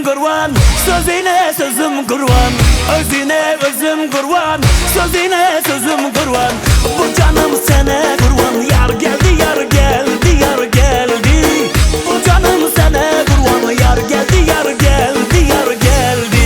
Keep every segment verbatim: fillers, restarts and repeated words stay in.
özüm kurban, sözüne sözüm kurban, özüne özüm kurban, sözüne sözüm kurban. Bu canım sana kurban, yar geldi yar geldi yar geldi. Bu canım sana kurban, yar geldi yar geldi yar geldi.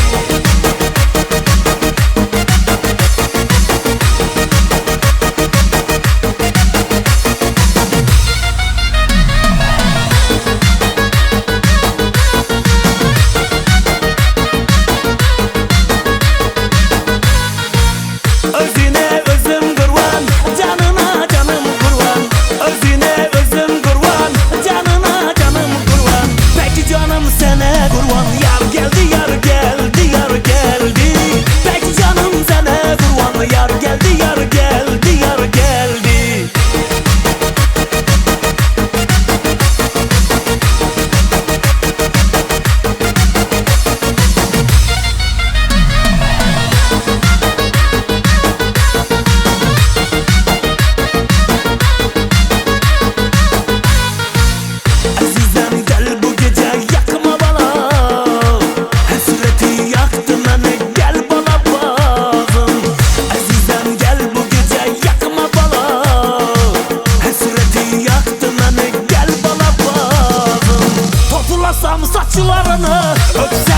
Özüne özüm kurban, canına canım kurban, özüne özüm kurban, canına canım kurban. Peki canım sana kurban, yar geldi yar geldi yar geldi. Peki canım sana kurban, yar geldi yar geldi yar geldi. Azizem gel bu gece yakma bana, hasreti yaktı beni gel bana bağım. Azizem gel bu gece yakma bana, hasreti yaktı beni gel bana bağım. Toplasam saçlarını öpsem